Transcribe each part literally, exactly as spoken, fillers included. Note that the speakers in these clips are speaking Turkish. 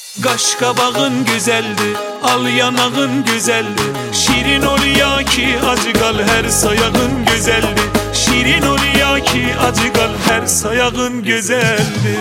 Qaş qabağın güzeldi, al yanağın güzeldi. Şirin ol ya ki acı qal hər sayağın güzeldi. Şirin ol ya ki acı qal hər sayağın güzeldi.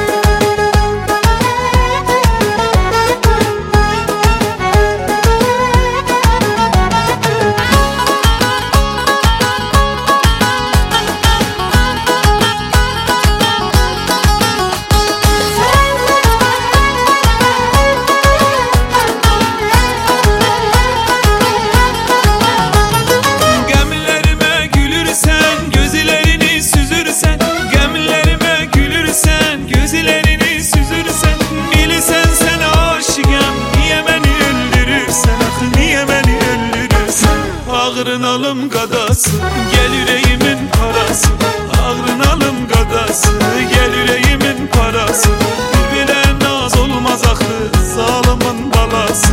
Ağrın alım qadası, gel yüreğimin parası. Ağrın alım qadası, gel yüreğimin parası. Bir-birə naz olmaz axı, zalımın balası.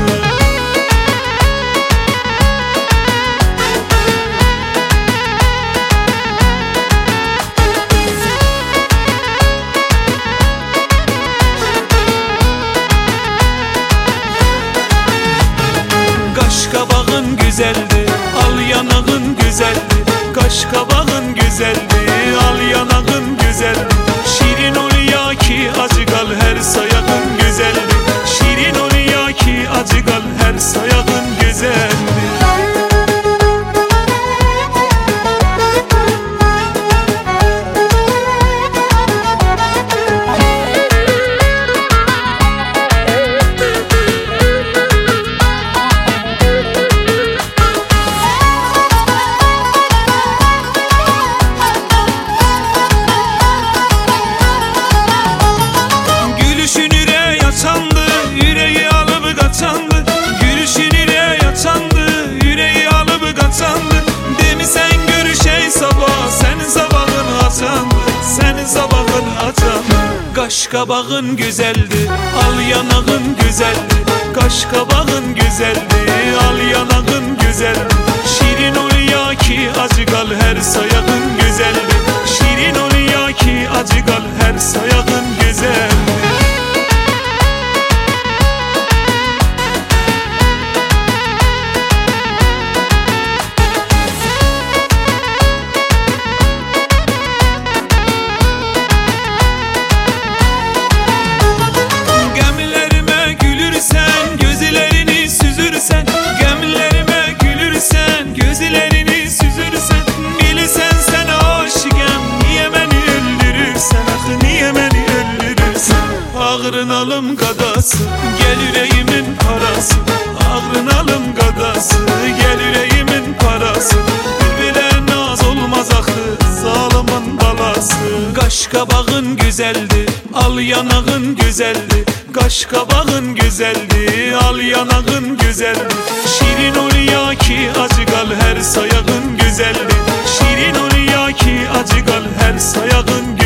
Qaş qabağın güzeldi, al yanağın güzeldi. Qaş qabağın güzeldi, al yanağın güzeldi. Şirin ol ya ki acı qal hər sayağın güzeldi. Şirin ol ya ki acı qal hər sayağın güzeldi. Senin sabahın açan. Qaş qabağın güzeldi, al yanağın güzeldi. Qaş qabağın güzeldi, al yanağın güzeldi. Şirin ol ya ki acı qal hər sayağın güzeldi. Şirin ol ya ki acı qal hər sayağın güzeldi. Ağrın alım qadası, gel yüreğimin parası. Ağrın alım qadası, gel yüreğimin parası. Bir-birə naz olmaz axı, zalımın balası. Qaş qabağın güzeldi, al yanağın güzeldi. Qaş qabağın güzeldi, al yanağın güzeldi. Şirin ol ya ki acı qal hər sayağın güzeldi. Şirin ol ya ki acı qal hər sayağın güzeldi.